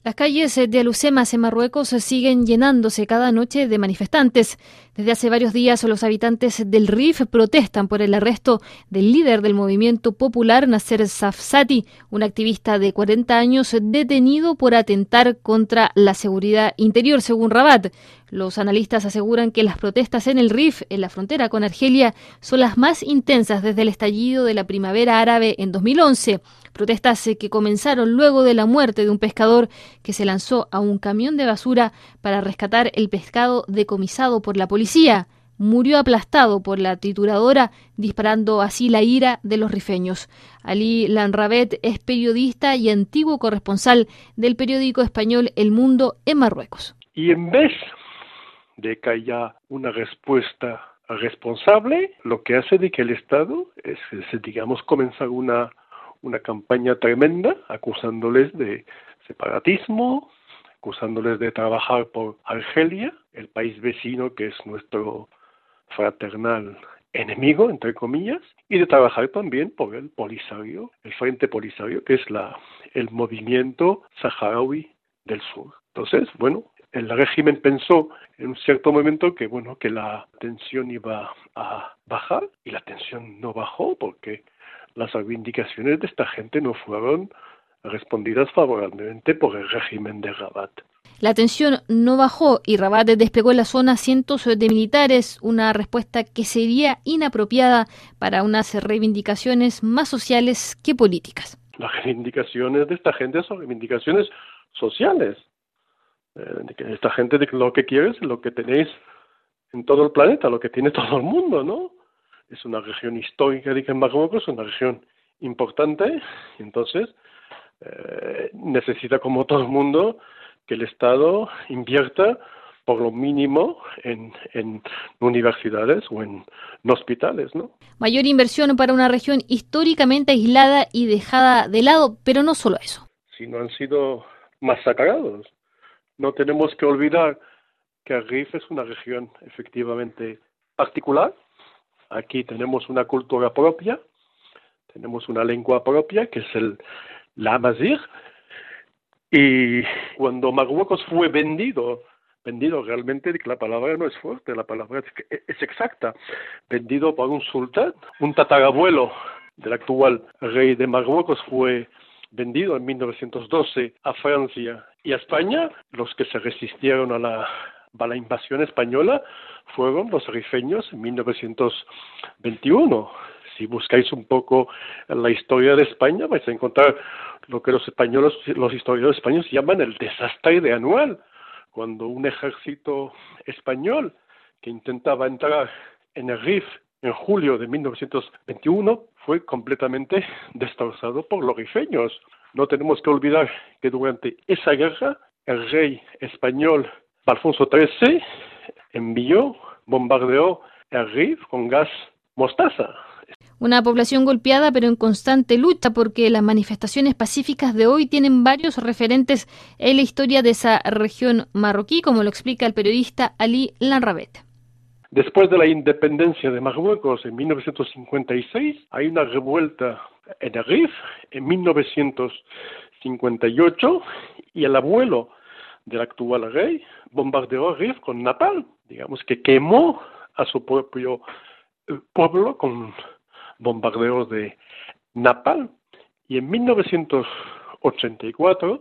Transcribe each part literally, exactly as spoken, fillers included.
Las calles de Alucemas en Marruecos siguen llenándose cada noche de manifestantes. Desde hace varios días los habitantes del Rif protestan por el arresto del líder del movimiento popular, Nasser Safsati, un activista de cuarenta años detenido por atentar contra la seguridad interior, según Rabat. Los analistas aseguran que las protestas en el Rif, en la frontera con Argelia, son las más intensas desde el estallido de la primavera árabe en dos mil once. Protestas que comenzaron luego de la muerte de un pescador que se lanzó a un camión de basura para rescatar el pescado decomisado por la policía. Murió aplastado por la trituradora, disparando así la ira de los rifeños. Ali Lanrabet es periodista y antiguo corresponsal del periódico español El Mundo en Marruecos. Y en vez de que haya una respuesta responsable, lo que hace de que el Estado es, es digamos, comenzar una una campaña tremenda acusándoles de separatismo, acusándoles de trabajar por Argelia, el país vecino que es nuestro fraternal enemigo, entre comillas, y de trabajar también por el Polisario, el Frente Polisario, que es la el movimiento saharaui del sur. Entonces, bueno, el régimen pensó en un cierto momento que, bueno, que la tensión iba a bajar, y la tensión no bajó porque las reivindicaciones de esta gente no fueron respondidas favorablemente por el régimen de Rabat. La tensión no bajó y Rabat desplegó en la zona cientos de militares, una respuesta que sería inapropiada para unas reivindicaciones más sociales que políticas. Las reivindicaciones de esta gente son reivindicaciones sociales. Eh, esta gente de lo que quiere es lo que tenéis en todo el planeta, lo que tiene todo el mundo, ¿no? Es una región histórica de Marruecos, es una región importante, y entonces eh, necesita, como todo el mundo, que el Estado invierta por lo mínimo en, en universidades o en, en hospitales, ¿no? Mayor inversión para una región históricamente aislada y dejada de lado, pero no solo eso. Si no han sido masacrados. No tenemos que olvidar que el Rif es una región efectivamente particular. Aquí tenemos una cultura propia, tenemos una lengua propia, que es el la amazigh, y cuando Marruecos fue vendido, vendido realmente, la palabra no es fuerte, la palabra es, es exacta, vendido por un sultán, un tatarabuelo del actual rey de Marruecos fue vendido en mil novecientos doce a Francia y a España. Los que se resistieron a la a la invasión española fueron los rifeños en mil novecientos veintiuno. Si buscáis un poco en la historia de España, vais a encontrar lo que los españoles, los historiadores españoles llaman el desastre de Anual, cuando un ejército español que intentaba entrar en el Rif en julio de mil novecientos veintiuno fue completamente destrozado por los rifeños. No tenemos que olvidar que durante esa guerra el rey español Alfonso trece envió, bombardeó el Rif con gas mostaza. Una población golpeada pero en constante lucha porque las manifestaciones pacíficas de hoy tienen varios referentes en la historia de esa región marroquí, como lo explica el periodista Ali Lanrabet. Después de la independencia de Marruecos en mil novecientos cincuenta y seis, hay una revuelta en el Rif en mil novecientos cincuenta y ocho y el abuelo del actual rey bombardeó el Rif con napalm, digamos que quemó a su propio pueblo con bombardeos de napalm. Y en mil novecientos ochenta y cuatro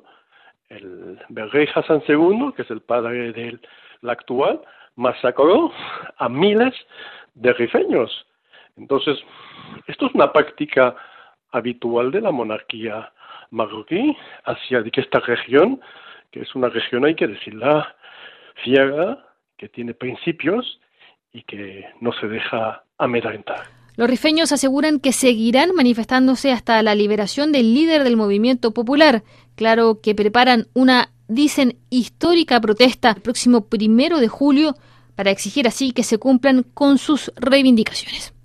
el rey Hassan segundo, que es el padre del actual, masacró a miles de rifeños. Entonces, esto es una práctica habitual de la monarquía marroquí hacia que esta región, que es una región, hay que decirla, ciega, que tiene principios y que no se deja amedrentar. Los rifeños aseguran que seguirán manifestándose hasta la liberación del líder del movimiento popular. Claro que preparan una, dicen, histórica protesta el próximo primero de julio para exigir así que se cumplan con sus reivindicaciones.